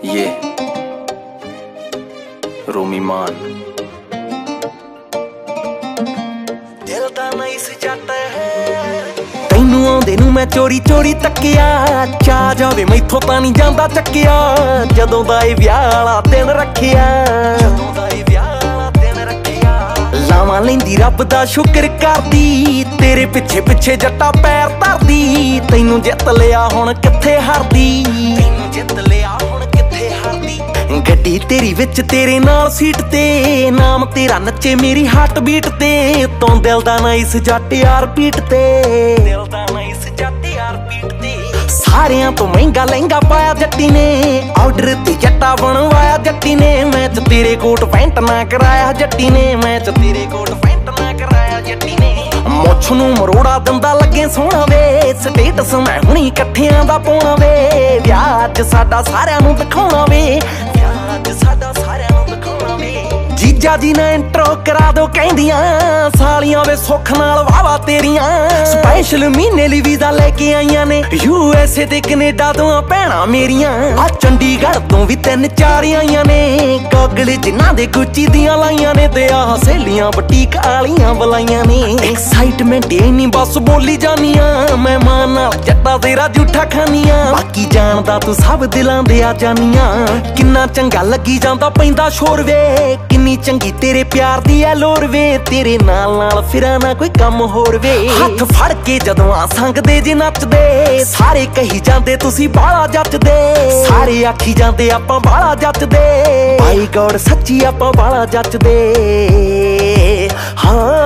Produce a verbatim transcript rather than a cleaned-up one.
ये रोमी मान दिल दा नाइस जट है तैनू आउंदे नू मैं चोरी चोरी तक्किया चा जावे मैथों तां नहीं जांदा चक्किया जदों दा ए विआह वाला दिन रखिया जदों दा ए विआह वाला दिन रखिया लावां लैंदी रब दा शुक्र करदी तेरे पिछे पिछे जट्टा पैर धरदी तैनू जित लिया हुण कित्थे हारदी तैनू जित लिया हुण कित्थे हारदी गड्डी तेरी विच तेरे नाल सीट ते नाम तेरा नच्चे मेरी हार्ट बीट ते तू दिल दा नाइस जट यार पीट ते दिल दा नाइस जट यार पीट ते सारियां तो महंगा लहंगा पाया जट्टी ने ऑर्डर ते जट्टा बनवाया जट्टी ने मैच तेरे कोट पैंट ना कराया जट्टी ने मैच तेरे कोट पैंट ना कराया जट्टी ने मुछ नू मरोड़ा दंदा लगे सोहना वे स्टेटस मैं हुणी इकट्ठियां दा पाउणा वे विआह अज साडा सारियां नू दिखाउणा वे विआह अज साडा सारियां नू दिखाउणा वे जीजा जी ने इंट्रो करा दो कहंदियां सालियां वे सुख नाल वावा तेरियां स्पैशल महीने लई वीजा लेके आईयां ने यूएसए ते कनेडा तो भैणां मेरियां आ चंडीगढ़ तो भी तीन चार आईयां ने गॉगल जिन्हां दे गुच्ची दियां लाईयां ने ते आ सहेलियां बुटीक आलियां बुलाईयां ने एक्साइटमेंट इन्नी बस बोली जानियां मैं मां नाल जट्टा तेरा झूठा खानियां बाकी जानदा तू सब दिलां दे आ जानियां किन्ना चंगा लगी जांदा पैंदा शोर वे किन्नी चंगी तेरे प्यार दी ऐ लोर वे तेरे नाल नाल फिरां ना कोई कम होर वे हत्थ फड़ के जदों आ संगदे जे नचदे सारे कही जांदे तुसी बाला जचदे सारे आखी जांदे आपां बाला जचदे भाई गॉड सच्ची आपां बाला जचदे हाँ।